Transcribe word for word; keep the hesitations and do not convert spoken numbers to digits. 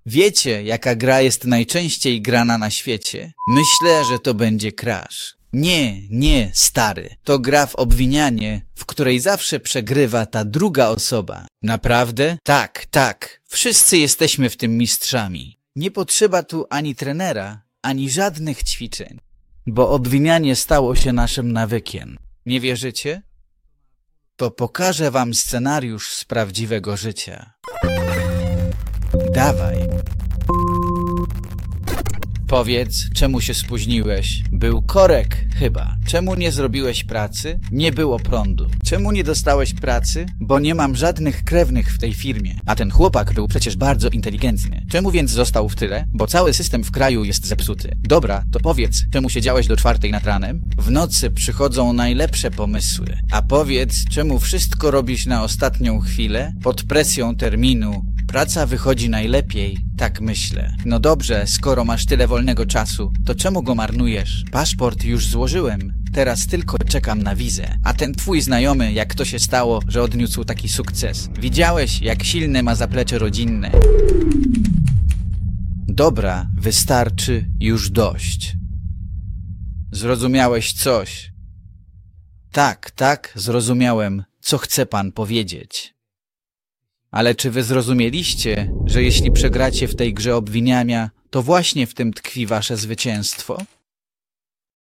Wiecie, jaka gra jest najczęściej grana na świecie? Myślę, że to będzie Crash. Nie, nie, stary. To gra w obwinianie, w której zawsze przegrywa ta druga osoba. Naprawdę? Tak, tak. Wszyscy jesteśmy w tym mistrzami. Nie potrzeba tu ani trenera, ani żadnych ćwiczeń. Bo obwinianie stało się naszym nawykiem. Nie wierzycie? To pokażę wam scenariusz z prawdziwego życia. Dawaj. Powiedz, czemu się spóźniłeś? Był korek, chyba. Czemu nie zrobiłeś pracy? Nie było prądu. Czemu nie dostałeś pracy? Bo nie mam żadnych krewnych w tej firmie. A ten chłopak był przecież bardzo inteligentny. Czemu więc został w tyle? Bo cały system w kraju jest zepsuty. Dobra, to powiedz, czemu siedziałeś do czwartej nad ranem? W nocy przychodzą najlepsze pomysły. A powiedz, czemu wszystko robisz na ostatnią chwilę? Pod presją terminu. Praca wychodzi najlepiej, tak myślę. No dobrze, skoro masz tyle wolnego czasu, to czemu go marnujesz? Paszport już złożyłem, teraz tylko czekam na wizę. A ten twój znajomy, jak to się stało, że odniósł taki sukces? Widziałeś, jak silne ma zaplecze rodzinne? Dobra, wystarczy, już dość. Zrozumiałeś coś? Tak, tak, zrozumiałem, co chce pan powiedzieć. Ale czy wy zrozumieliście, że jeśli przegracie w tej grze obwiniania, to właśnie w tym tkwi wasze zwycięstwo?